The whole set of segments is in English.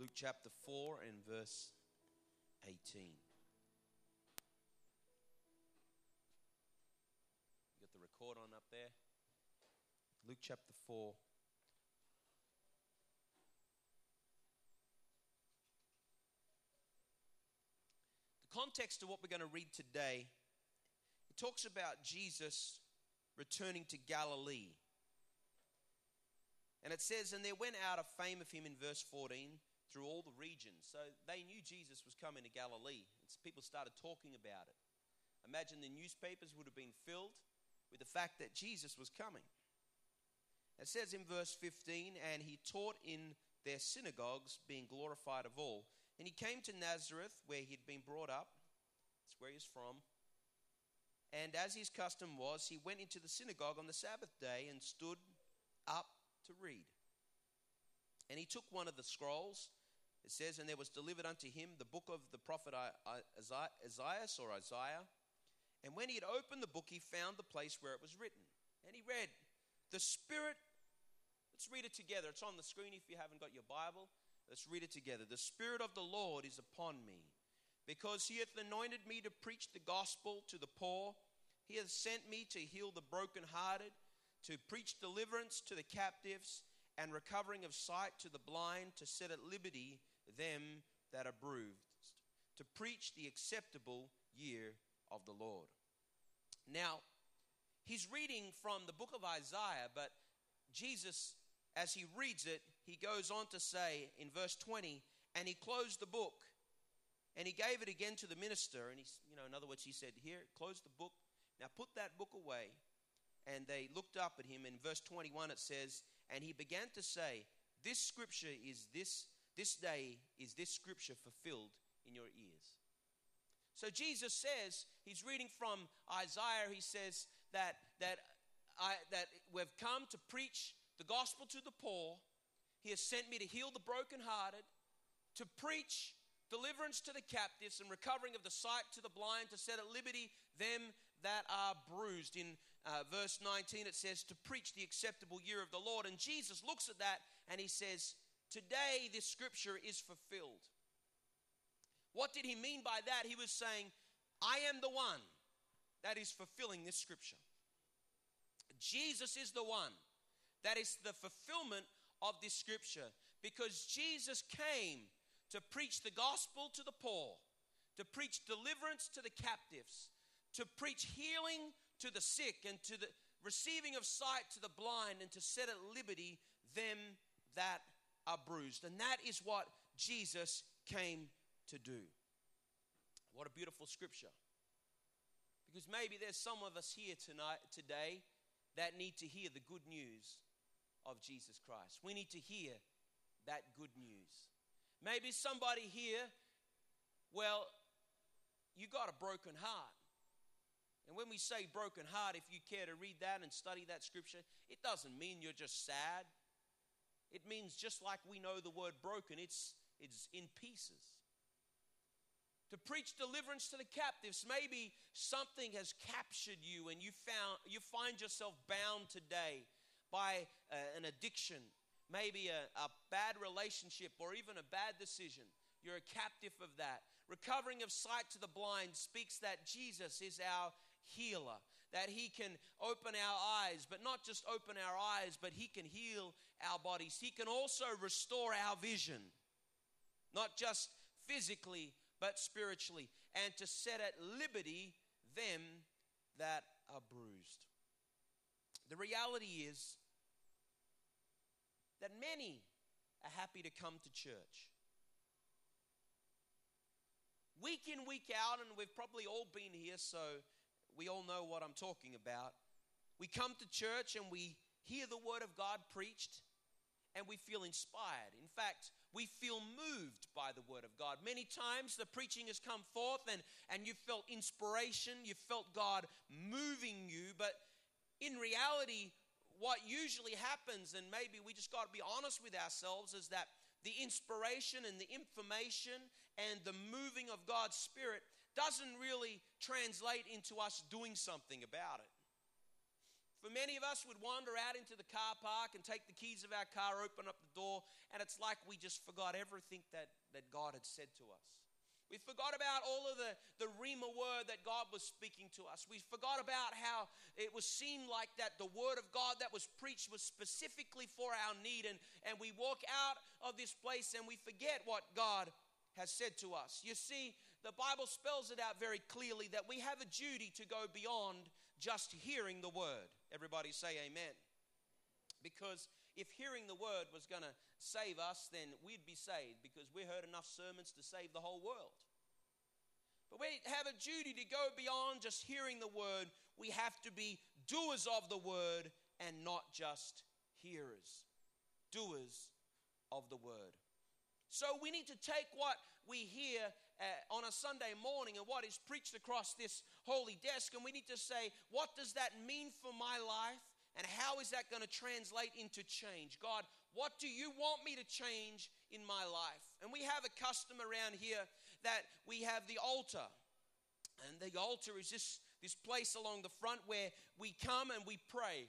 Luke chapter 4 and verse 18. You got the record on up there? Luke chapter 4. The context of what we're going to read today, it talks about Jesus returning to Galilee. And it says, and there went out a fame of him in verse 14 through all the regions. So they knew Jesus was coming to Galilee. People started talking about it. Imagine the newspapers would have been filled with the fact that Jesus was coming. It says in verse 15, and he taught in their synagogues, being glorified of all. And he came to Nazareth, where he had been brought up. That's where he's from. And as his custom was, he went into the synagogue on the Sabbath day and stood up to read. And he took one of the scrolls, it says, and there was delivered unto him the book of the prophet Isaiah. And when he had opened the book, he found the place where it was written. And he read, the Spirit, let's read it together. It's on the screen if you haven't got your Bible. Let's read it together. The Spirit of the Lord is upon me, because he hath anointed me to preach the gospel to the poor. He hath sent me to heal the brokenhearted, to preach deliverance to the captives, and recovering of sight to the blind, to set at liberty them that are bruised, to preach the acceptable year of the Lord. Now, he's reading from the book of Isaiah, but Jesus, as he reads it, he goes on to say in verse 20, and he closed the book, and he gave it again to the minister, and in other words, he said, here, close the book, now put that book away. And they looked up at him. In verse 21 it says, and he began to say, this scripture is this day is this scripture fulfilled in your ears. So Jesus says, he's reading from Isaiah, he says that we've come to preach the gospel to the poor. He has sent me to heal the brokenhearted, to preach deliverance to the captives and recovering of the sight to the blind, to set at liberty them that are bruised. In verse 19 it says, to preach the acceptable year of the Lord. And Jesus looks at that and he says, today this scripture is fulfilled. What did he mean by that? He was saying, I am the one that is fulfilling this scripture. Jesus is the one that is the fulfillment of this scripture, because Jesus came to preach the gospel to the poor, to preach deliverance to the captives, to preach healing to the sick, and to the receiving of sight to the blind, and to set at liberty them that are bruised. And that is what Jesus came to do. What a beautiful scripture. Because maybe there's some of us here today that need to hear the good news of Jesus Christ. We need to hear that good news. Maybe somebody here, well, you got a broken heart. And when we say broken heart, if you care to read that and study that scripture, it doesn't mean you're just sad. It means just like we know the word broken, it's in pieces. To preach deliverance to the captives, maybe something has captured you and you find yourself bound today by an addiction. Maybe a bad relationship or even a bad decision. You're a captive of that. Recovering of sight to the blind speaks that Jesus is our healer, that he can open our eyes, but not just open our eyes, but he can heal our bodies. He can also restore our vision, not just physically, but spiritually, and to set at liberty them that are bruised. The reality is that many are happy to come to church. Week in, week out, and we've probably all been here, so we all know what I'm talking about. We come to church and we hear the word of God preached, and we feel inspired. In fact, we feel moved by the word of God. Many times the preaching has come forth and you felt inspiration, you felt God moving you, but in reality, what usually happens, and maybe we just got to be honest with ourselves, is that the inspiration and the information and the moving of God's Spirit doesn't really translate into us doing something about it. For many of us would wander out into the car park and take the keys of our car, open up the door, and it's like we just forgot everything that God had said to us. We forgot about all of the Rhema word that God was speaking to us. We forgot about how it seemed like that the word of God that was preached was specifically for our need. And we walk out of this place and we forget what God has said to us. You see, the Bible spells it out very clearly that we have a duty to go beyond just hearing the word. Everybody say amen. Because if hearing the word was going to save us, then we'd be saved, because we heard enough sermons to save the whole world. But we have a duty to go beyond just hearing the word. We have to be doers of the word and not just hearers. Doers of the word. So we need to take what we hear on a Sunday morning and what is preached across this holy desk, and we need to say, what does that mean for my life? And how is that going to translate into change? God, what do you want me to change in my life? And we have a custom around here that we have the altar. And the altar is this place along the front where we come and we pray.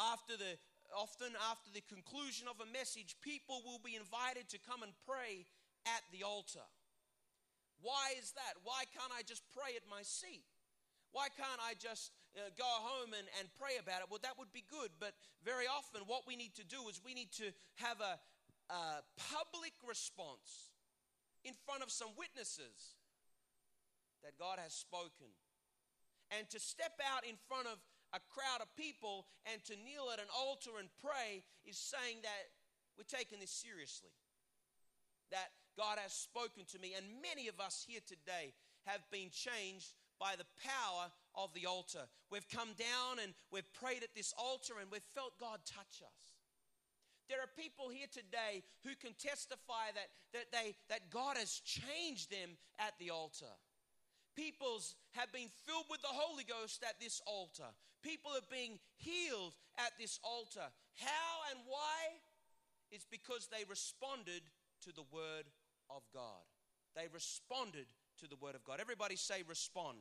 Often after the conclusion of a message, people will be invited to come and pray at the altar. Why is that? Why can't I just pray at my seat? Why can't I just go home and pray about it? Well, that would be good. But very often what we need to do is we need to have a public response in front of some witnesses that God has spoken. And to step out in front of a crowd of people and to kneel at an altar and pray is saying that we're taking this seriously. That God has spoken to me. And many of us here today have been changed by the power of the altar. We've come down and we've prayed at this altar and we've felt God touch us. There are people here today who can testify that God has changed them at the altar. People have been filled with the Holy Ghost at this altar. People are being healed at this altar. How and why? It's because they responded to the Word of God. They responded to the Word of God. Everybody say respond.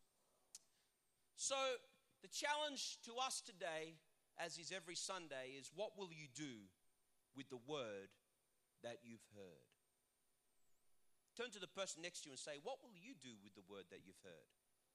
So the challenge to us today, as is every Sunday, is what will you do with the word that you've heard? Turn to the person next to you and say, what will you do with the word that you've heard?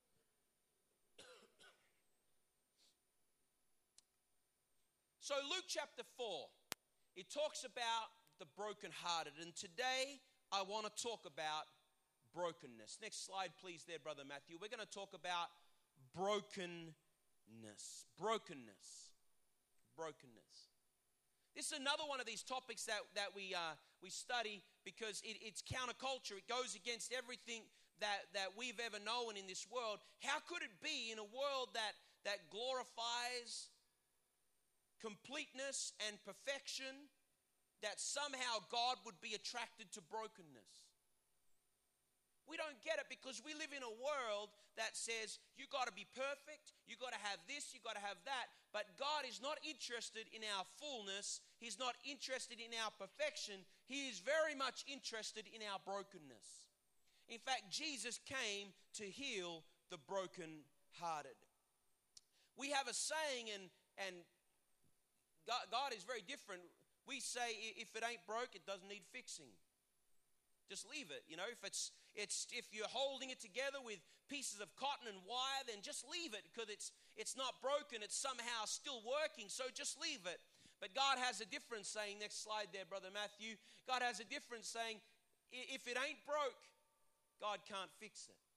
So Luke chapter 4, it talks about the brokenhearted. And today I want to talk about brokenness. Next slide, please, there, Brother Matthew. We're going to talk about brokenness. Brokenness. This is another one of these topics that we study because it's counterculture. It goes against everything that we've ever known in this world. How could it be in a world that glorifies completeness and perfection that somehow God would be attracted to brokenness? We don't get it because we live in a world that says you got to be perfect, you got to have this, you got to have that. But God is not interested in our fullness. He's not interested in our perfection. He is very much interested in our brokenness. In fact, Jesus came to heal the brokenhearted. We have a saying, and God is very different. We say if it ain't broke, it doesn't need fixing. Just leave it. You know, if you're holding it together with pieces of cotton and wire, then just leave it because it's not broken. It's somehow still working. So just leave it. But God has a different saying. Next slide there, Brother Matthew. God has a different saying. If it ain't broke, God can't fix it.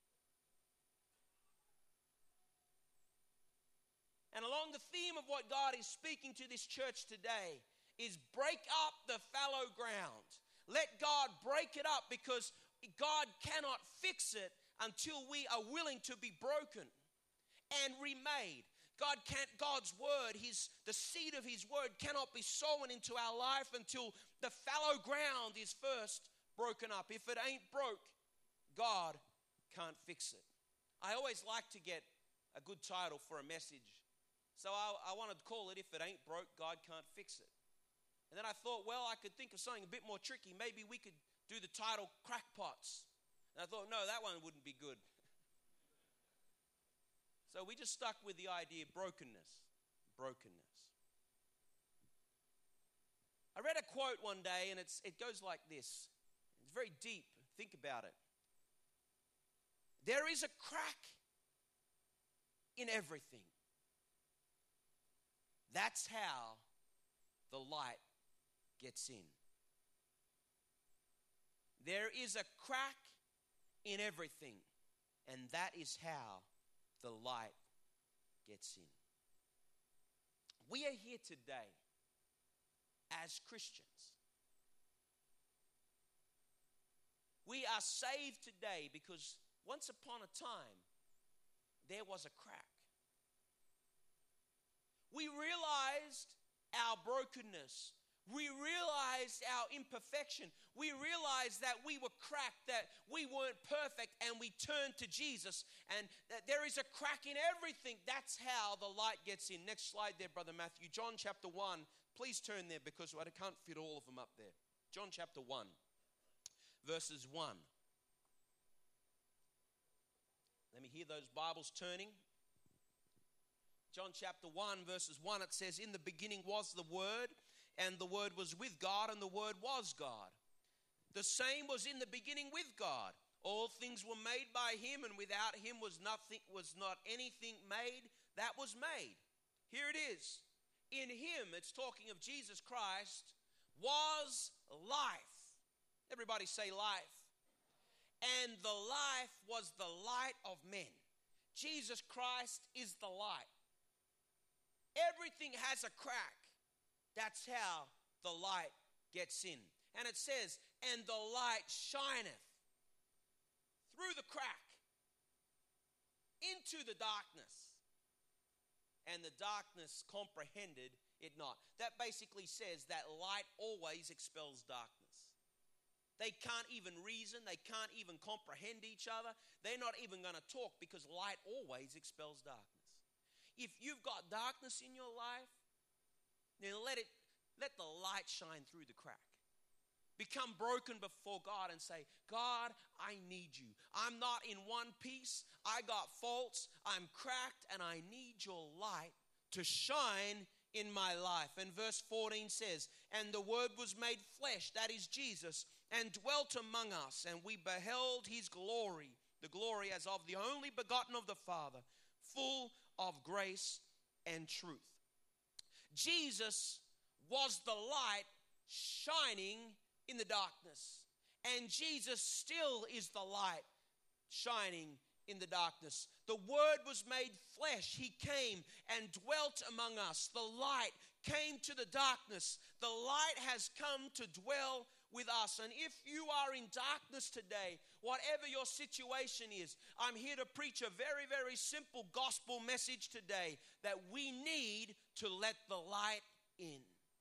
And along the theme of what God is speaking to this church today is break up the fallow ground. Let God break it up because God cannot fix it until we are willing to be broken and remade. God's word, the seed of his word cannot be sown into our life until the fallow ground is first broken up. If it ain't broke, God can't fix it. I always like to get a good title for a message. So I wanted to call it, If It Ain't Broke, God Can't Fix It. And then I thought, well, I could think of something a bit more tricky. Maybe we could do the title Crackpots. And I thought, no, that one wouldn't be good. So we just stuck with the idea of brokenness. brokenness. I read a quote one day, and it goes like this. It's very deep. Think about it. There is a crack in everything. That's how the light gets in. There is a crack in everything, and that is how the light gets in. We are here today as Christians. We are saved today because once upon a time, there was a crack. We realized our brokenness. We realized our imperfection. We realized that we were cracked, that we weren't perfect, and we turned to Jesus. And that there is a crack in everything. That's how the light gets in. Next slide there, Brother Matthew. John chapter 1. Please turn there because I can't fit all of them up there. John chapter 1, verses 1. Let me hear those Bibles turning. John chapter 1, verses 1, it says, "In the beginning was the Word, and the Word was with God, and the Word was God. The same was in the beginning with God. All things were made by Him, and without Him was not anything made that was made." Here it is. In Him, it's talking of Jesus Christ, was life. Everybody say life. And the life was the light of men. Jesus Christ is the light. Everything has a crack. That's how the light gets in. And it says, and the light shineth through the crack into the darkness. And the darkness comprehended it not. That basically says that light always expels darkness. They can't even reason. They can't even comprehend each other. They're not even going to talk because light always expels darkness. If you've got darkness in your life, then let the light shine through the crack. Become broken before God and say, God, I need you. I'm not in one piece. I got faults. I'm cracked, and I need your light to shine in my life. And verse 14 says, and the Word was made flesh, that is Jesus, and dwelt among us, and we beheld His glory, the glory as of the only begotten of the Father, full of grace and truth. Jesus was the light shining in the darkness, and Jesus still is the light shining in the darkness. The Word was made flesh. He came and dwelt among us. The light came to the darkness. The light has come to dwell with us. And if you are in darkness today, whatever your situation is, I'm here to preach a very, very simple gospel message today that we need to let the light in.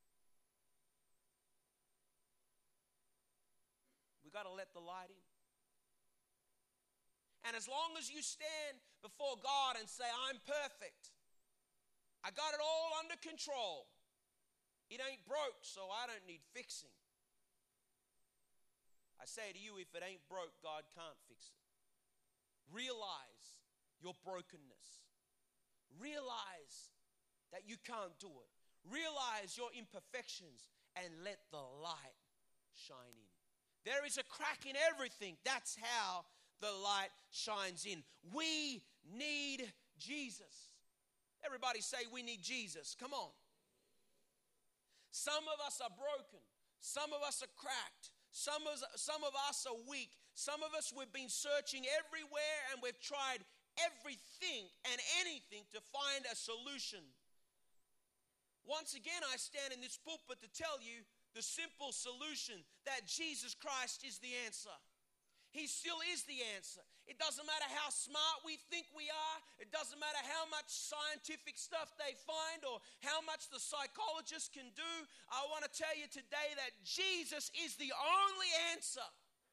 We got to let the light in. And as long as you stand before God and say, I'm perfect, I got it all under control, it ain't broke, so I don't need fixing. I say to you, if it ain't broke, God can't fix it. Realize your brokenness. Realize that you can't do it. Realize your imperfections and let the light shine in. There is a crack in everything. That's how the light shines in. We need Jesus. Everybody say we need Jesus. Come on. Some of us are broken. Some of us are cracked. Some of us are weak. Some of us, we've been searching everywhere and we've tried everything and anything to find a solution. Once again, I stand in this pulpit to tell you the simple solution that Jesus Christ is the answer. He still is the answer. It doesn't matter how smart we think we are. It doesn't matter how much scientific stuff they find or how much the psychologists can do. I want to tell you today that Jesus is the only answer.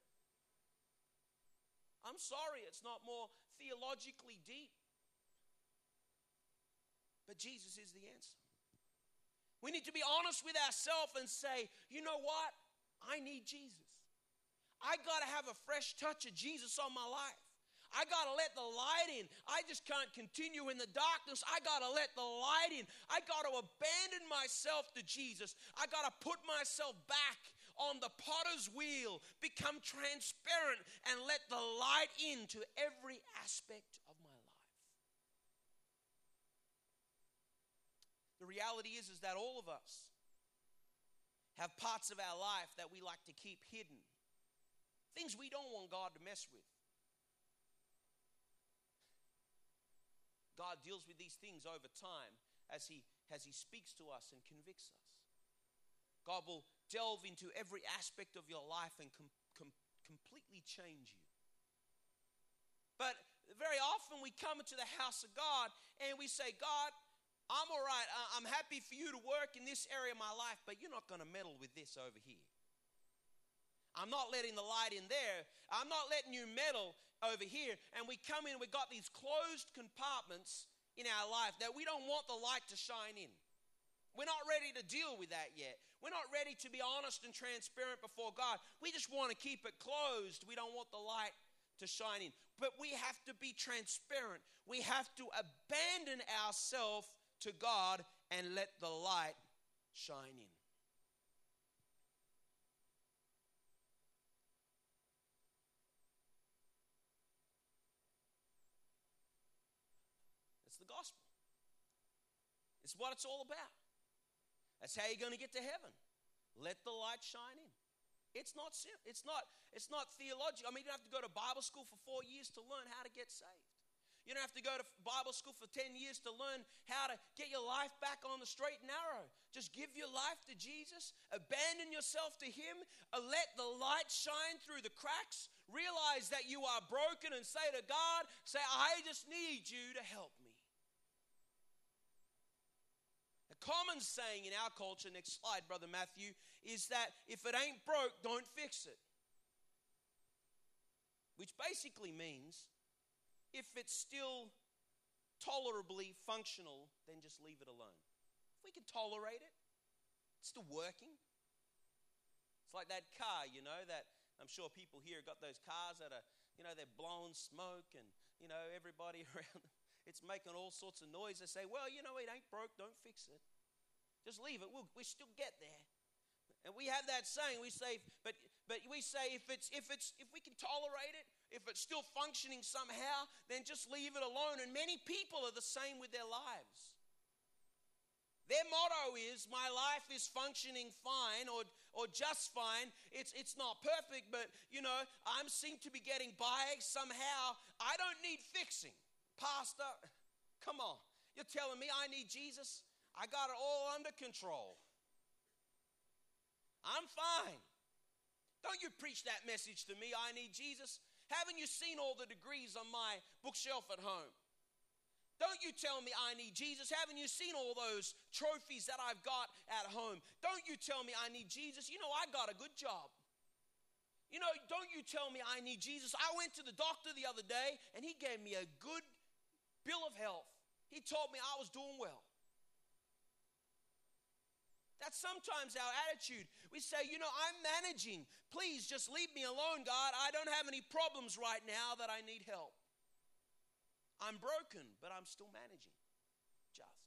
I'm sorry, it's not more theologically deep. But Jesus is the answer. We need to be honest with ourselves and say, you know what? I need Jesus. I got to have a fresh touch of Jesus on my life. I got to let the light in. I just can't continue in the darkness. I got to let the light in. I got to abandon myself to Jesus. I got to put myself back on the potter's wheel, become transparent, and let the light into every aspect of my life. The reality is that all of us have parts of our life that we like to keep hidden. Things we don't want God to mess with. God deals with these things over time as He speaks to us and convicts us. God will delve into every aspect of your life and completely change you. But very often we come into the house of God and we say, God, I'm all right. I'm happy for you to work in this area of my life, but you're not going to meddle with this over here. I'm not letting the light in there. I'm not letting you meddle over here. And we come in, we've got these closed compartments in our life that we don't want the light to shine in. We're not ready to deal with that yet. We're not ready to be honest and transparent before God. We just want to keep it closed. We don't want the light to shine in. But we have to be transparent. We have to abandon ourselves to God and let the light shine in. It's the gospel. It's what it's all about. That's how you're going to get to heaven. Let the light shine in. It's not theological. I mean, you don't have to go to Bible school for 4 years to learn how to get saved. You don't have to go to Bible school for 10 years to learn how to get your life back on the straight and narrow. Just give your life to Jesus. Abandon yourself to Him. Let the light shine through the cracks. Realize that you are broken and say to God, I just need you to help me. A common saying in our culture, next slide, Brother Matthew, is that if it ain't broke, don't fix it. Which basically means if it's still tolerably functional, then just leave it alone. If we can tolerate it, it's still working. It's like that car, that I'm sure people here got those cars that are, they're blowing smoke and, everybody around them. It's making all sorts of noise. They say, well, it ain't broke, don't fix it. Just leave it. We still get there. And we have that saying. We say, but we say if we can tolerate it, if it's still functioning somehow, then just leave it alone. And many people are the same with their lives. Their motto is, my life is functioning fine or just fine. It's not perfect, but I seem to be getting by somehow. I don't need fixing. Pastor, come on. You're telling me I need Jesus? I got it all under control. I'm fine. Don't you preach that message to me, I need Jesus. Haven't you seen all the degrees on my bookshelf at home? Don't you tell me I need Jesus. Haven't you seen all those trophies that I've got at home? Don't you tell me I need Jesus. I got a good job. Don't you tell me I need Jesus. I went to the doctor the other day and he gave me a good bill of health. He told me I was doing well. That's sometimes our attitude. We say, I'm managing. Please just leave me alone, God. I don't have any problems right now that I need help. I'm broken, but I'm still managing. Just.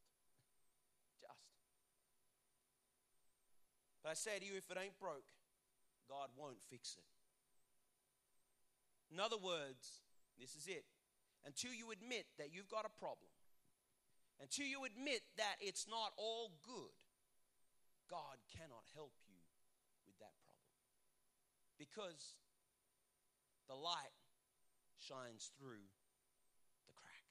But I say to you, if it ain't broke, God won't fix it. In other words, this is it. Until you admit that you've got a problem, until you admit that it's not all good, God cannot help you with that problem. Because the light shines through the crack.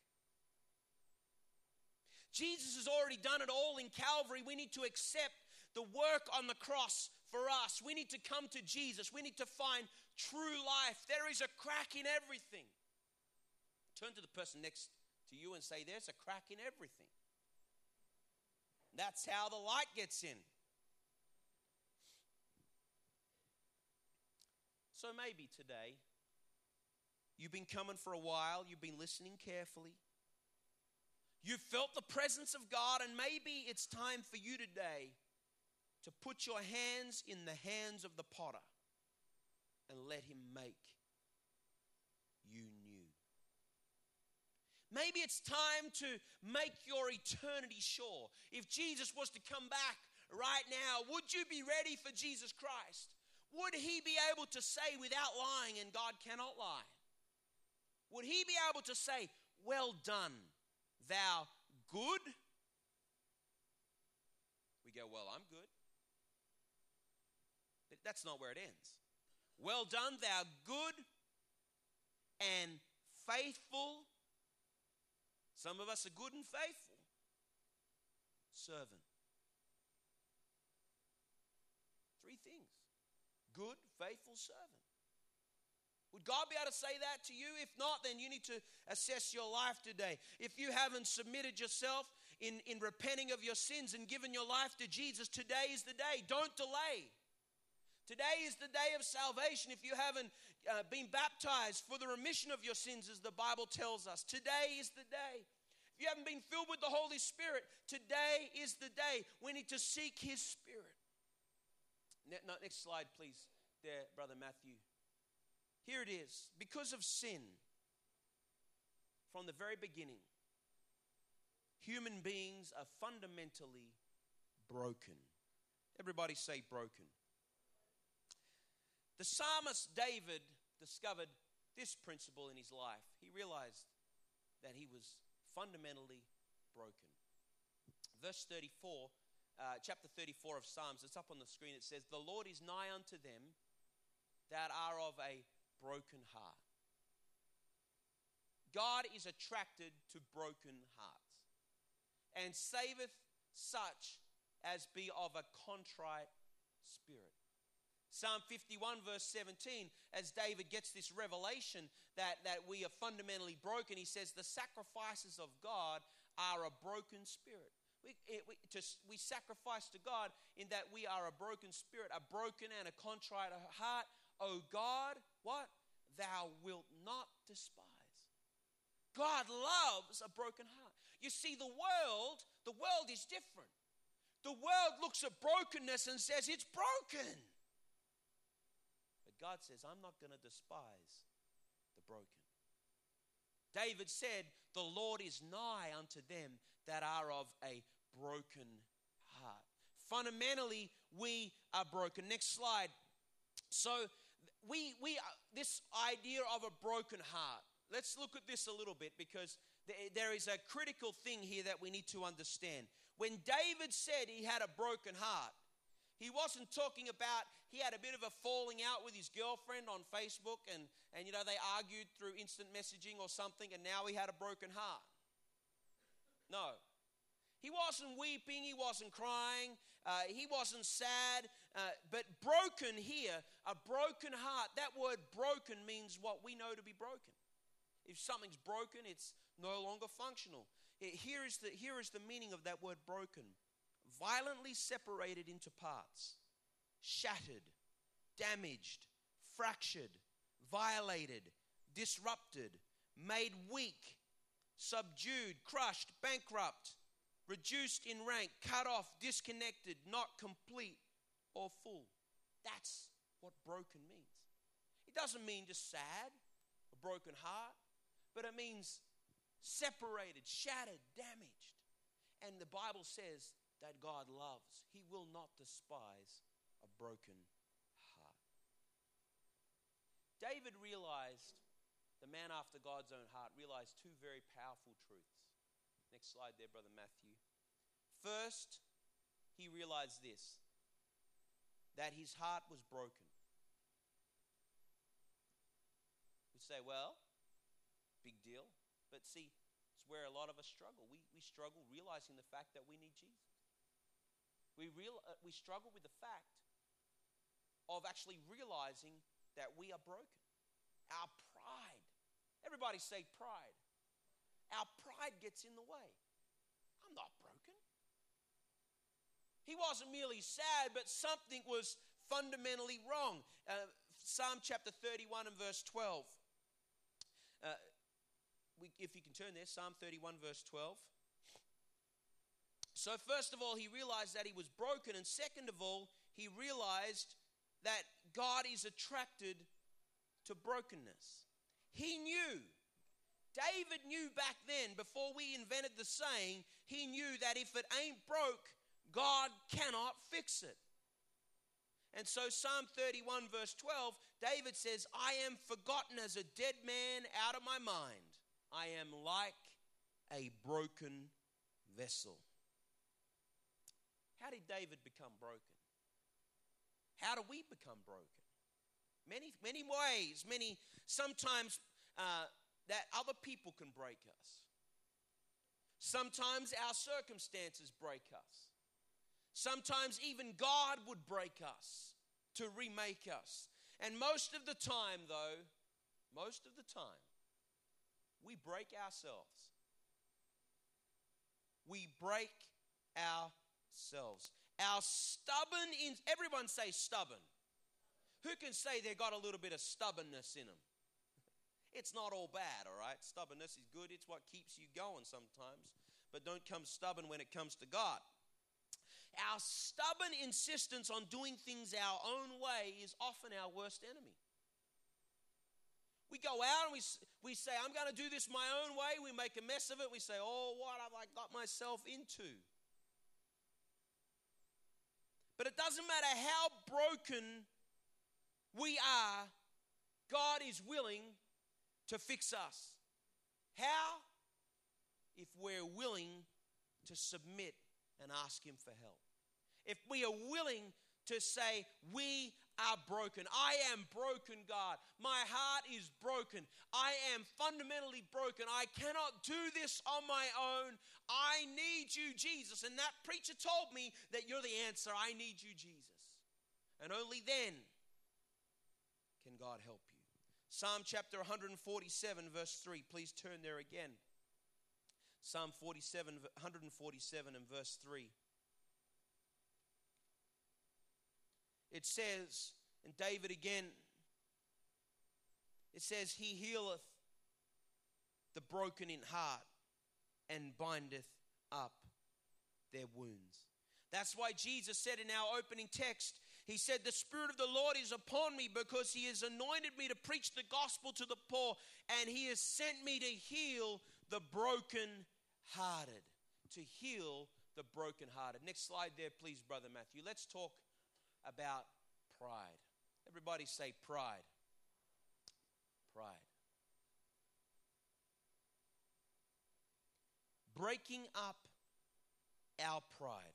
Jesus has already done it all in Calvary. We need to accept the work on the cross for us. We need to come to Jesus. We need to find true life. There is a crack in everything. Turn to the person next to you and say, there's a crack in everything. That's how the light gets in. So maybe today, you've been coming for a while, you've been listening carefully, you've felt the presence of God, and maybe it's time for you today to put your hands in the hands of the potter and let him make you new. Maybe it's time to make your eternity sure. If Jesus was to come back right now, would you be ready for Jesus Christ? Would he be able to say without lying, and God cannot lie? Would he be able to say, well done, thou good? We go, well, I'm good. But that's not where it ends. Well done, thou good and faithful. Some of us are good and faithful. Servant. 3 things. Good, faithful servant. Would God be able to say that to you? If not, then you need to assess your life today. If you haven't submitted yourself in repenting of your sins and given your life to Jesus, today is the day. Don't delay. Today is the day of salvation. If you haven't been baptized for the remission of your sins, as the Bible tells us, today is the day. If you haven't been filled with the Holy Spirit, today is the day. We need to seek His Spirit. Next slide, please, there, Brother Matthew. Here it is. Because of sin, from the very beginning, human beings are fundamentally broken. Everybody say broken. The psalmist David discovered this principle in his life. He realized that he was fundamentally broken. Verse 34, chapter 34 of Psalms, it's up on the screen. It says, the Lord is nigh unto them that are of a broken heart. God is attracted to broken hearts and saveth such as be of a contrite spirit. Psalm 51 verse 17, as David gets this revelation that we are fundamentally broken, he says, the sacrifices of God are a broken spirit. We sacrifice to God in that we are a broken spirit, a broken and a contrite heart. O God, what? Thou wilt not despise. God loves a broken heart. You see, the world is different. The world looks at brokenness and says, it's broken. But God says, I'm not going to despise the broken. David said, the Lord is nigh unto them that are of a broken heart. Fundamentally, we are broken. Next slide. So, we this idea of a broken heart. Let's look at this a little bit, because there is a critical thing here that we need to understand. When David said he had a broken heart, he wasn't talking about he had a bit of a falling out with his girlfriend on Facebook and they argued through instant messaging or something, and now he had a broken heart. No. He wasn't weeping, he wasn't crying, he wasn't sad, but broken here, a broken heart. That word broken means what we know to be broken. If something's broken, it's no longer functional. Here is the meaning of that word broken. Violently separated into parts, shattered, damaged, fractured, violated, disrupted, made weak, subdued, crushed, bankrupt, reduced in rank, cut off, disconnected, not complete or full. That's what broken means. It doesn't mean just sad, a broken heart, but it means separated, shattered, damaged. And the Bible says that God loves. He will not despise a broken heart. David realized, the man after God's own heart, realized 2 very powerful truths. Next slide there, Brother Matthew. First, he realized this, that his heart was broken. We say, well, big deal. But see, it's where a lot of us struggle. We struggle realizing the fact that we need Jesus. We struggle with the fact of actually realizing that we are broken. Our pride. Everybody say pride. Our pride gets in the way. I'm not broken. He wasn't merely sad, but something was fundamentally wrong. Psalm chapter 31 and verse 12. If you can turn there, Psalm 31 verse 12. So first of all, he realized that he was broken. And second of all, he realized that God is attracted to brokenness. He knew David knew back then, before we invented the saying, he knew that if it ain't broke, God cannot fix it. And so Psalm 31 verse 12, David says, I am forgotten as a dead man out of my mind. I am like a broken vessel. How did David become broken? How do we become broken? Many ways, sometimes that other people can break us. Sometimes our circumstances break us. Sometimes even God would break us to remake us. And most of the time, we break ourselves. We break ourselves. Our stubborn, everyone say stubborn. Who can say they got a little bit of stubbornness in them? It's not all bad, all right? Stubbornness is good. It's what keeps you going sometimes. But don't come stubborn when it comes to God. Our stubborn insistence on doing things our own way is often our worst enemy. We go out and we say, I'm going to do this my own way. We make a mess of it. We say, oh, what have I got myself into? But it doesn't matter how broken we are, God is willing to fix us. How? If we're willing to submit and ask Him for help. If we are willing to say, we are broken. I am broken, God. My heart is broken. I am fundamentally broken. I cannot do this on my own. I need you, Jesus. And that preacher told me that you're the answer. I need you, Jesus. And only then can God help you. Psalm chapter 147, verse 3. Please turn there again. Psalm 147 and verse 3. It says, and David again, it says, He healeth the broken in heart and bindeth up their wounds. That's why Jesus said in our opening text, He said, the Spirit of the Lord is upon me because He has anointed me to preach the gospel to the poor, and He has sent me to heal the brokenhearted. To heal the brokenhearted. Next slide there, please, Brother Matthew. Let's talk about pride. Everybody say pride. Pride. Breaking up our pride.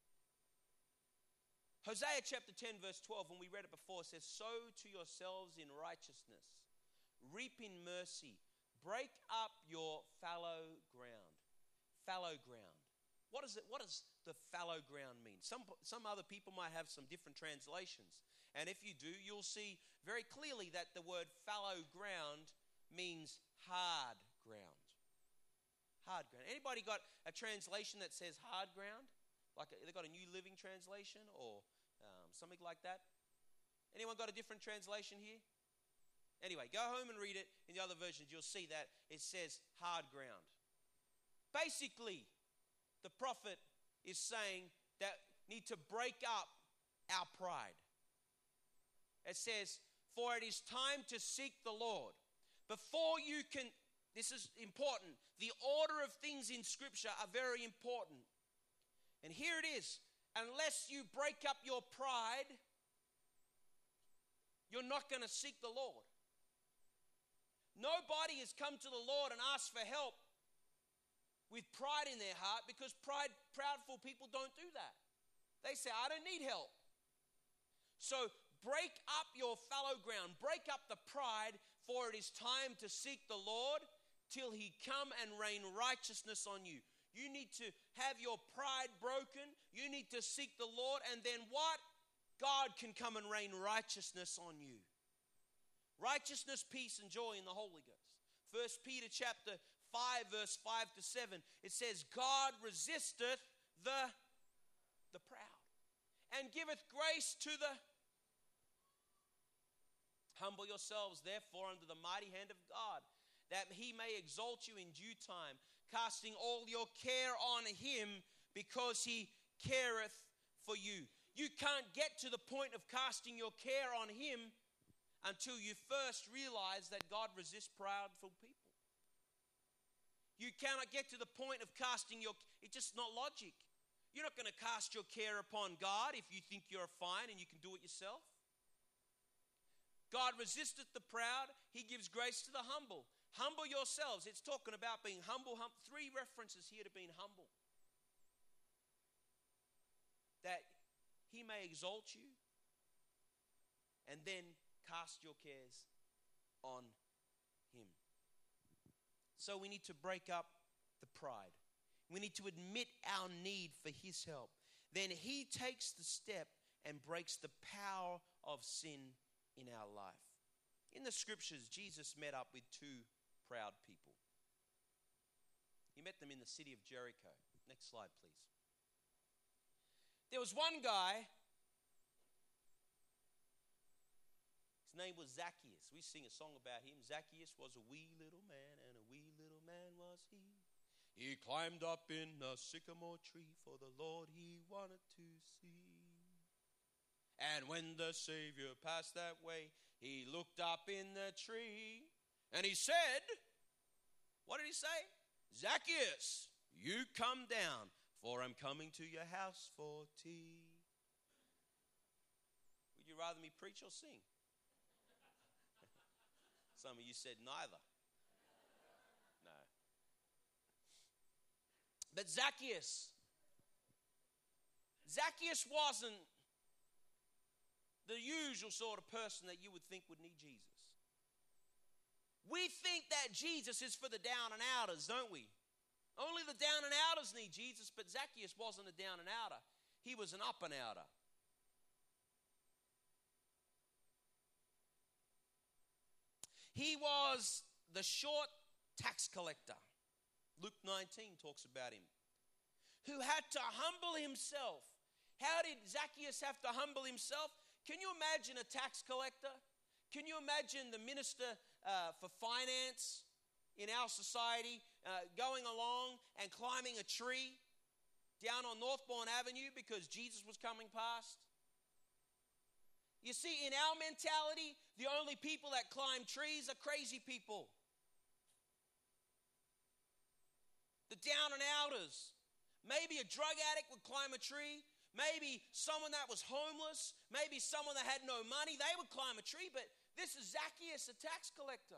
Hosea chapter 10 verse 12, when we read it before, says, sow to yourselves in righteousness, reap in mercy, break up your fallow ground. Fallow ground. What does the fallow ground mean? Some other people might have some different translations. And if you do, you'll see very clearly that the word fallow ground means hard ground. Hard ground. Anybody got a translation that says hard ground? Like they got a New Living Translation or something like that? Anyone got a different translation here? Anyway, go home and read it. In the other versions, you'll see that it says hard ground. Basically, the prophet is saying that we need to break up our pride. It says, for it is time to seek the Lord. Before you can, this is important, the order of things in Scripture are very important. And here it is. Unless you break up your pride, you're not going to seek the Lord. Nobody has come to the Lord and asked for help with pride in their heart, because proudful people don't do that. They say, I don't need help. So break up your fallow ground. Break up the pride, for it is time to seek the Lord till He come and rain righteousness on you. You need to have your pride broken. You need to seek the Lord. And then what? God can come and rain righteousness on you. Righteousness, peace, and joy in the Holy Ghost. 1 Peter chapter 5, verse 5 to 7. It says, God resisteth the proud and giveth grace to the... Humble yourselves, therefore, under the mighty hand of God, that He may exalt you in due time, casting all your care on Him, because He careth for you. You can't get to the point of casting your care on Him until you first realize that God resists proudful people. You cannot get to the point of casting it's just not logic. You're not going to cast your care upon God if you think you're fine and you can do it yourself. God resisteth the proud. He gives grace to the humble. Humble yourselves. It's talking about being humble. Three references here to being humble. That he may exalt you and then cast your cares on him. So we need to break up the pride. We need to admit our need for his help. Then he takes the step and breaks the power of sin in our life. In the scriptures, Jesus met up with two proud people. He met them in the city of Jericho. Next slide, please. There was one guy. His name was Zacchaeus. We sing a song about him. Zacchaeus was a wee little man, and a wee little man was he. He climbed up in a sycamore tree, for the Lord he wanted to see. And when the Savior passed that way, he looked up in the tree, and he said, what did he say? Zacchaeus, you come down, for I'm coming to your house for tea. Would you rather me preach or sing? Some of you said neither. No. But Zacchaeus wasn't the usual sort of person that you would think would need Jesus. We think that Jesus is for the down and outers, don't we? Only the down and outers need Jesus, but Zacchaeus wasn't a down and outer. He was an up and outer. He was the short tax collector. Luke 19 talks about him. Who had to humble himself. How did Zacchaeus have to humble himself? Can you imagine a tax collector? Can you imagine the minister for finance in our society going along and climbing a tree down on Northbourne Avenue because Jesus was coming past? You see, in our mentality, the only people that climb trees are crazy people. The down and outers. Maybe a drug addict would climb a tree. Maybe someone that was homeless. Maybe someone that had no money. They would climb a tree. But this is Zacchaeus, a tax collector.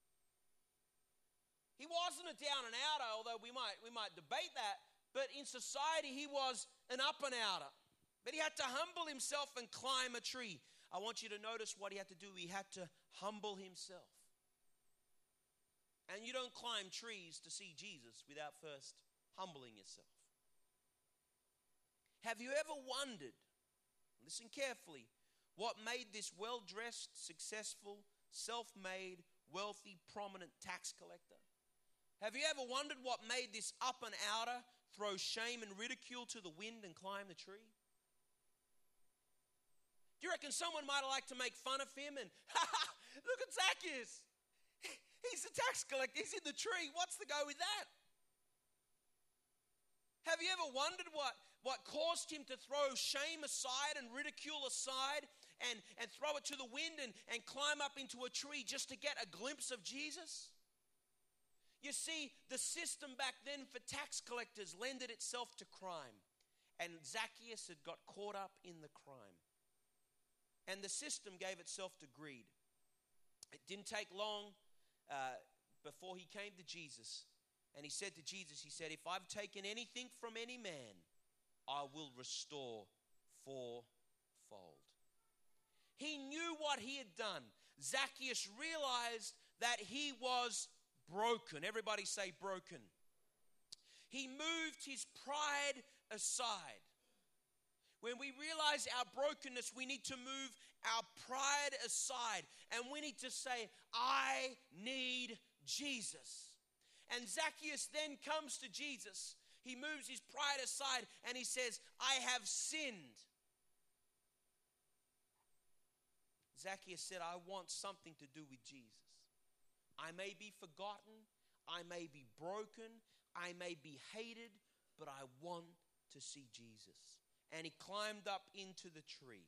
He wasn't a down and outer, although we might debate that. But in society, he was an up and outer. But he had to humble himself and climb a tree. I want you to notice what he had to do. He had to humble himself. And you don't climb trees to see Jesus without first humbling yourself. Have you ever wondered, listen carefully, what made this well-dressed, successful, self-made, wealthy, prominent tax collector? Have you ever wondered what made this up and outer throw shame and ridicule to the wind and climb the tree? Do you reckon someone might have liked to make fun of him and, look at Zacchaeus. He's a tax collector. He's in the tree. What's the go with that? Have you ever wondered what caused him to throw shame aside and ridicule aside and throw it to the wind and climb up into a tree just to get a glimpse of Jesus? You see, the system back then for tax collectors lended itself to crime. And Zacchaeus had got caught up in the crime. And the system gave itself to greed. It didn't take long before he came to Jesus. And he said to Jesus, he said, if I've taken anything from any man, I will restore fourfold. He knew what he had done. Zacchaeus realized that he was broken. Everybody say broken. He moved his pride aside. When we realize our brokenness, we need to move our pride aside. And we need to say, I need Jesus. And Zacchaeus then comes to Jesus. He moves his pride aside and he says, I have sinned. Zacchaeus said, I want something to do with Jesus. I may be forgotten. I may be broken. I may be hated, but I want to see Jesus. And he climbed up into the tree.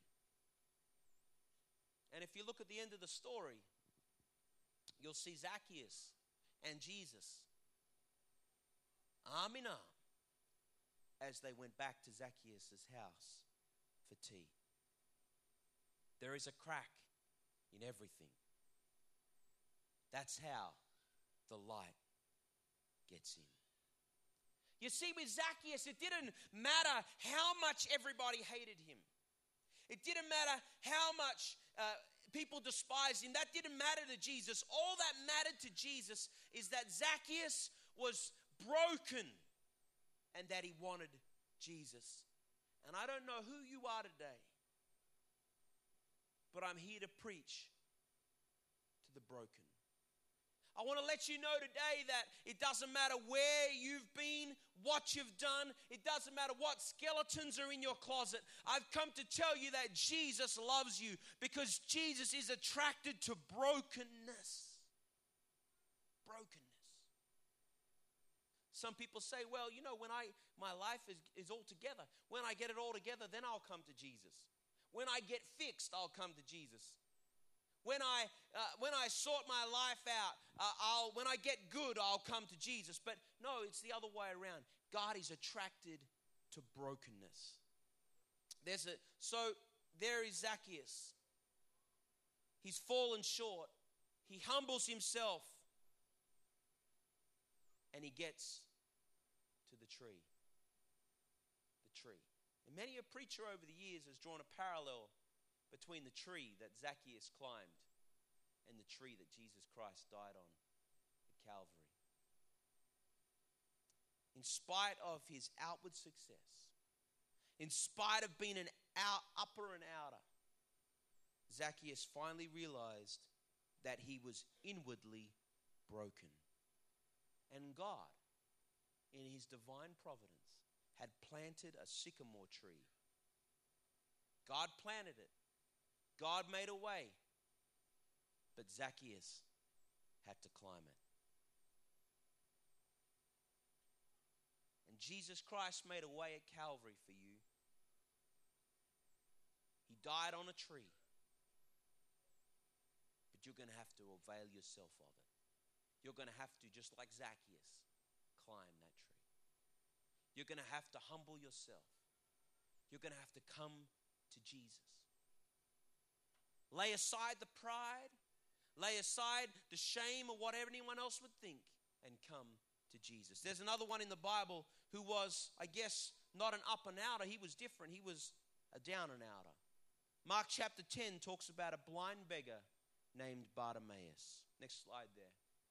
And if you look at the end of the story, you'll see Zacchaeus and Jesus. arm in arm, as they went back to Zacchaeus' house for tea. There is a crack in everything. That's how the light gets in. You see, with Zacchaeus, it didn't matter how much everybody hated him. It didn't matter how much people despised him. That didn't matter to Jesus. All that mattered to Jesus is that Zacchaeus was broken and that he wanted Jesus. And I don't know who you are today, but I'm here to preach to the broken. I want to let you know today that it doesn't matter where you've been, what you've done. It doesn't matter what skeletons are in your closet. I've come to tell you that Jesus loves you because Jesus is attracted to brokenness. Brokenness. Some people say, well, you know, when my life is all together, when I get it all together, then I'll come to Jesus. When I get fixed, I'll come to Jesus. When I sort my life out, when I get good, I'll come to Jesus. But no, it's the other way around. God is attracted to brokenness. So there is Zacchaeus. He's fallen short. He humbles himself. And he gets to the tree. The tree. And many a preacher over the years has drawn a parallel between the tree that Zacchaeus climbed and the tree that Jesus Christ died on at Calvary. In spite of his outward success, in spite of being an upper and outer, Zacchaeus finally realized that he was inwardly broken. And God, in his divine providence, had planted a sycamore tree. God planted it. God made a way, but Zacchaeus had to climb it. And Jesus Christ made a way at Calvary for you. He died on a tree, but you're going to have to avail yourself of it. You're going to have to, just like Zacchaeus, climb that tree. You're going to have to humble yourself. You're going to have to come to Jesus. Lay aside the pride, lay aside the shame or whatever anyone else would think, and come to Jesus. There's another one in the Bible who was, I guess, not an up and outer. He was different. He was a down and outer. Mark chapter 10 talks about a blind beggar named Bartimaeus. Next slide there.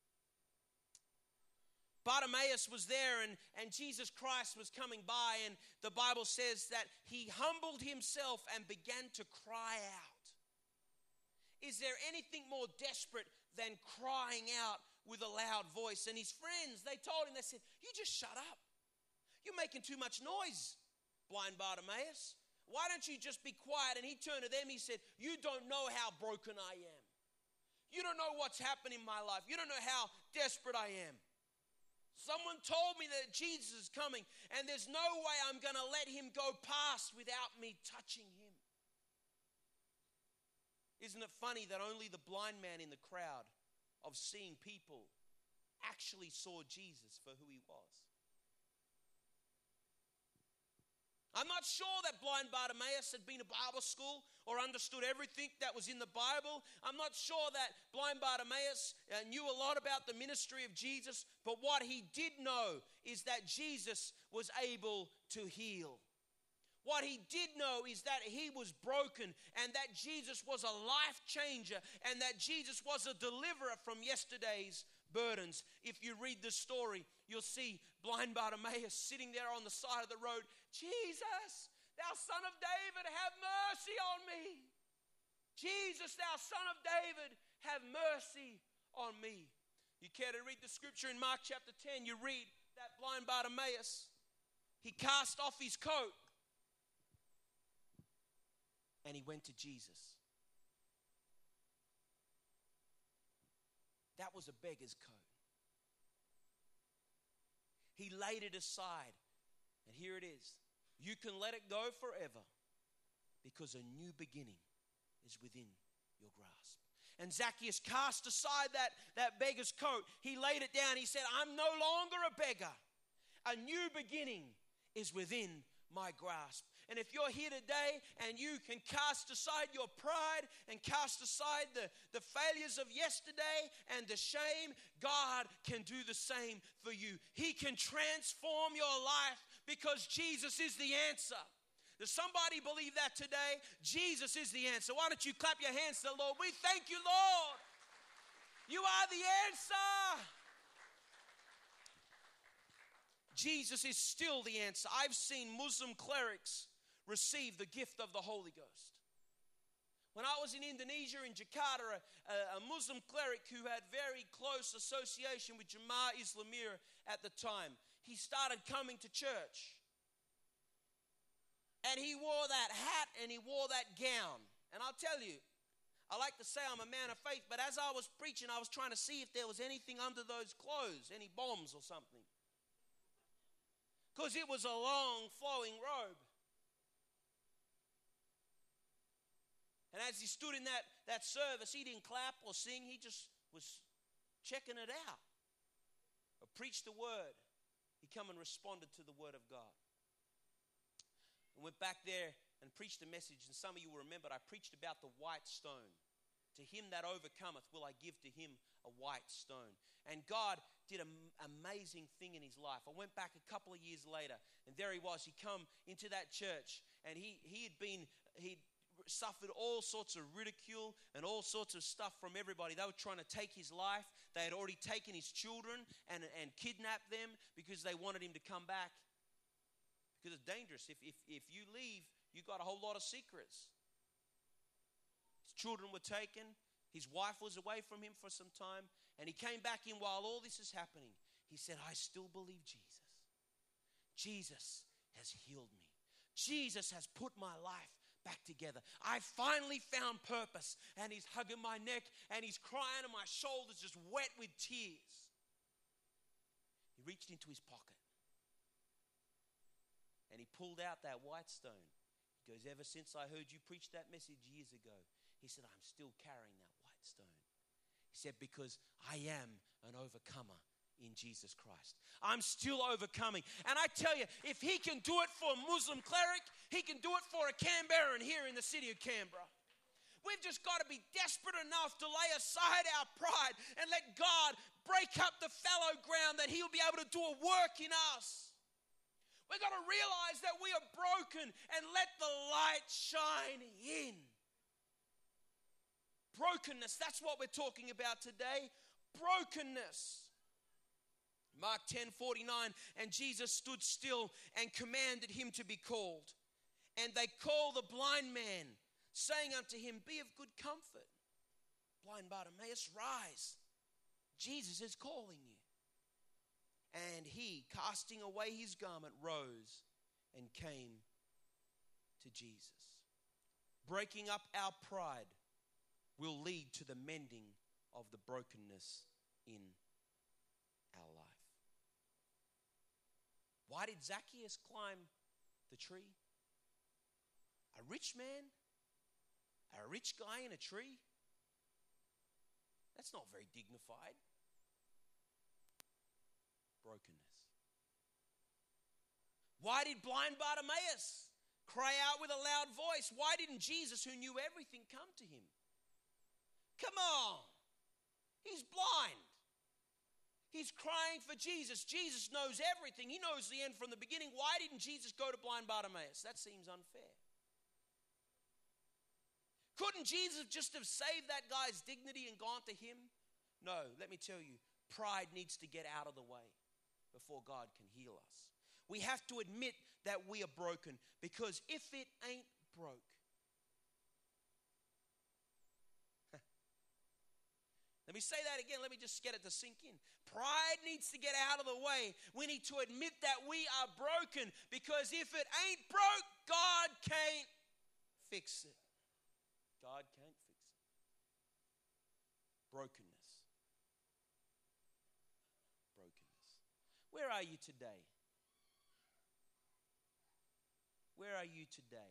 Bartimaeus was there and Jesus Christ was coming by, and the Bible says that he humbled himself and began to cry out. Is there anything more desperate than crying out with a loud voice? And his friends, they told him, they said, you just shut up. You're making too much noise, blind Bartimaeus. Why don't you just be quiet? And he turned to them, he said, you don't know how broken I am. You don't know what's happened in my life. You don't know how desperate I am. Someone told me that Jesus is coming, and there's no way I'm going to let him go past without me touching him. Isn't it funny that only the blind man in the crowd of seeing people actually saw Jesus for who he was? I'm not sure that blind Bartimaeus had been to Bible school or understood everything that was in the Bible. I'm not sure that blind Bartimaeus knew a lot about the ministry of Jesus, but what he did know is that Jesus was able to heal. What he did know is that he was broken and that Jesus was a life changer and that Jesus was a deliverer from yesterday's burdens. If you read the story, you'll see blind Bartimaeus sitting there on the side of the road. Jesus, thou son of David, have mercy on me. Jesus, thou son of David, have mercy on me. You care to read the scripture in Mark chapter 10? You read that blind Bartimaeus, he cast off his coat and he went to Jesus. That was a beggar's coat. He laid it aside, and here it is. You can let it go forever because a new beginning is within your grasp. And Zacchaeus cast aside that beggar's coat. He laid it down. He said, I'm no longer a beggar. A new beginning is within my grasp. And if you're here today and you can cast aside your pride and cast aside the failures of yesterday and the shame, God can do the same for you. He can transform your life because Jesus is the answer. Does somebody believe that today? Jesus is the answer. Why don't you clap your hands to the Lord? We thank you, Lord. You are the answer. Jesus is still the answer. I've seen Muslim clerics receive the gift of the Holy Ghost. When I was in Indonesia, in Jakarta, a Muslim cleric who had very close association with Jemaah Islamiyah at the time, he started coming to church. And he wore that hat and he wore that gown. And I'll tell you, I like to say I'm a man of faith, but as I was preaching, I was trying to see if there was anything under those clothes, any bombs or something. Because it was a long, flowing robe. And as he stood in that service, he didn't clap or sing. He just was checking it out. Or preached the word. He come and responded to the word of God. I went back there and preached a message, and some of you will remember I preached about the white stone. To him that overcometh will I give to him a white stone. And God did an amazing thing in his life. I went back a couple of years later, and there he was. He come into that church, and he'd suffered all sorts of ridicule and all sorts of stuff from everybody. They were trying to take his life. They had already taken his children and kidnapped them because they wanted him to come back. Because it's dangerous. If you leave, you got a whole lot of secrets. His children were taken. His wife was away from him for some time. And he came back in while all this is happening. He said, I still believe Jesus. Jesus has healed me. Jesus has put my life back together. I finally found purpose. And he's hugging my neck and he's crying and my shoulders just wet with tears. He reached into his pocket. And he pulled out that white stone. He goes, ever since I heard you preach that message years ago, he said, I'm still carrying that white stone. He said, because I am an overcomer in Jesus Christ. I'm still overcoming. And I tell you, if he can do it for a Muslim cleric, he can do it for a Canberran here in the city of Canberra. We've just got to be desperate enough to lay aside our pride and let God break up the fallow ground that he'll be able to do a work in us. We've got to realize that we are broken and let the light shine in. Brokenness, that's what we're talking about today. Brokenness. Mark 10:49, and Jesus stood still and commanded him to be called. And they called the blind man, saying unto him, be of good comfort. Blind Bartimaeus, rise. Jesus is calling you. And he, casting away his garment, rose and came to Jesus. Breaking up our pride will lead to the mending of the brokenness in our life. Why did Zacchaeus climb the tree? A rich man? A rich guy in a tree? That's not very dignified. Brokenness. Why did blind Bartimaeus cry out with a loud voice? Why didn't Jesus, who knew everything, come to him? Come on. He's blind. He's crying for Jesus. Jesus knows everything. He knows the end from the beginning. Why didn't Jesus go to blind Bartimaeus? That seems unfair. Couldn't Jesus just have saved that guy's dignity and gone to him? No, let me tell you, pride needs to get out of the way before God can heal us. We have to admit that we are broken, because if it ain't broke, let me say that again. Let me just get it to sink in. Pride needs to get out of the way. We need to admit that we are broken, because if it ain't broke, God can't fix it. God can't fix it. Brokenness. Where are you today? Where are you today?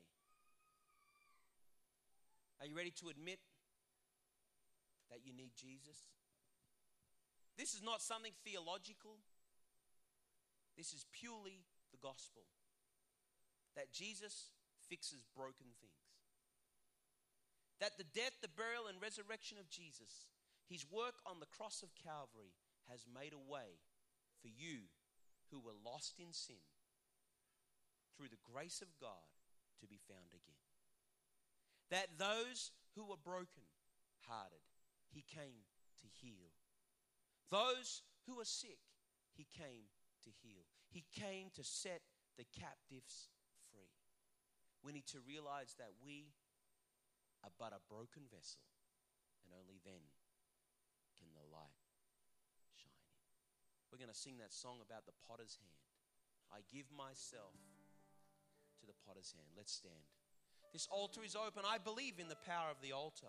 Are you ready to admit that you need Jesus? This is not something theological. This is purely the gospel. That Jesus fixes broken things. That the death, the burial, and resurrection of Jesus, his work on the cross of Calvary, has made a way for you who were lost in sin, through the grace of God, to be found again. That those who were broken-hearted, he came to heal. Those who are sick, he came to heal. He came to set the captives free. We need to realize that we are but a broken vessel, and only then can the light shine in. We're going to sing that song about the potter's hand. I give myself to the potter's hand. Let's stand. This altar is open. I believe in the power of the altar.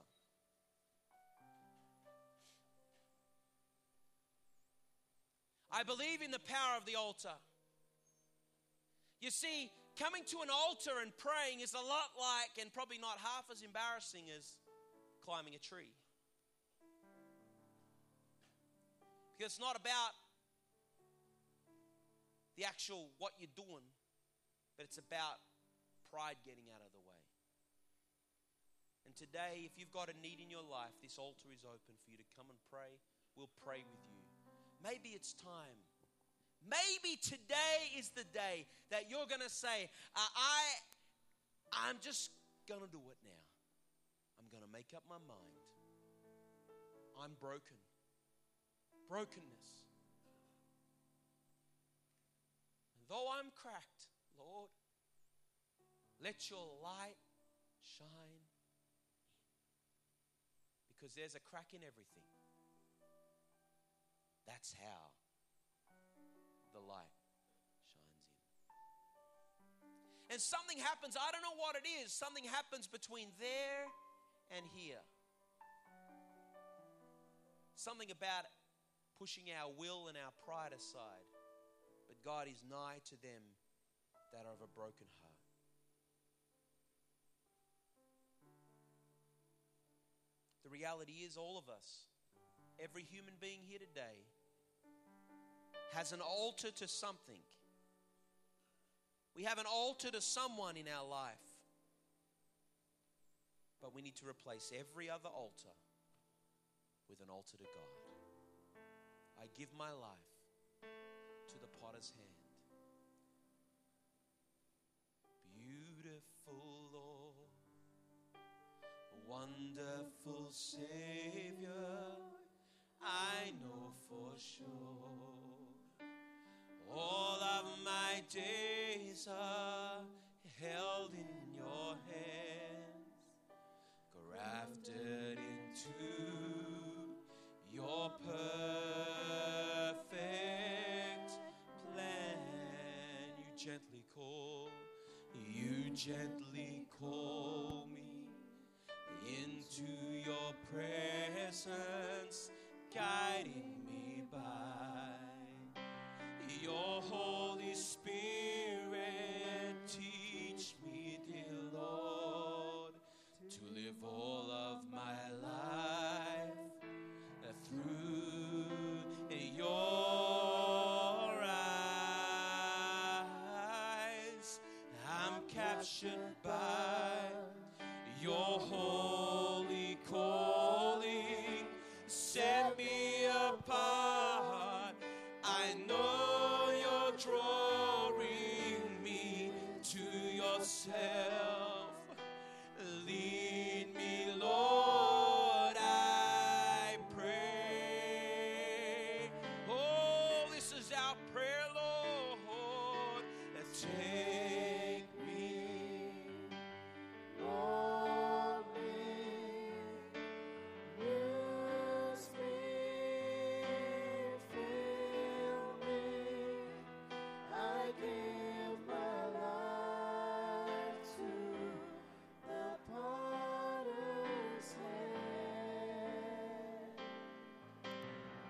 I believe in the power of the altar. You see, coming to an altar and praying is a lot like, and probably not half as embarrassing as, climbing a tree. Because it's not about the actual what you're doing, but it's about pride getting out of the way. And today, if you've got a need in your life, this altar is open for you to come and pray. We'll pray with you. Maybe it's time. Maybe today is the day that you're going to say, I'm just going to do it now. I'm going to make up my mind. I'm broken. Brokenness. And though I'm cracked, Lord, let your light shine in. Because there's a crack in everything. That's how the light shines in. And something happens, I don't know what it is, something happens between there and here. Something about pushing our will and our pride aside. But God is nigh to them that are of a broken heart. The reality is, all of us, every human being here today, has an altar to something. We have an altar to someone in our life. But we need to replace every other altar with an altar to God. I give my life to the potter's hand. Beautiful Lord, wonderful Savior, I know for sure all of my days are held in your hands, grafted into your perfect plan. You gently call me into your presence, guiding me by your Holy Spirit. Teach me, dear Lord, to live all of my life through your eyes. I'm captured by your holy calling. Set me apart. I know you're drawing me to yourself. Lead me, Lord, I pray. Oh, this is our prayer, Lord. Take me, Lord, use me, fill me. I give my life to the potter's hand.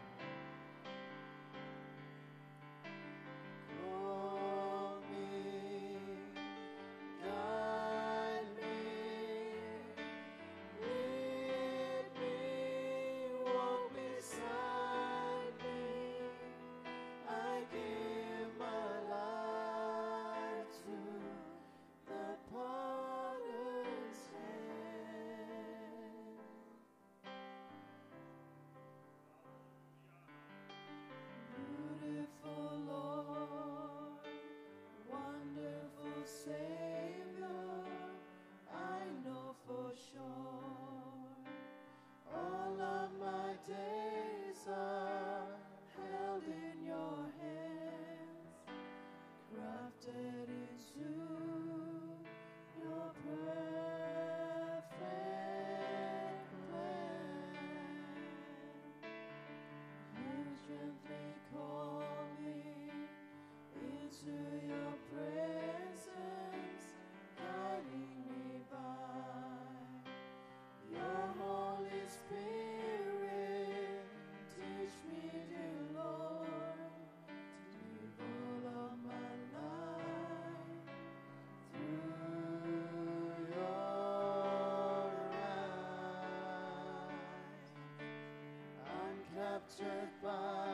Call me captured by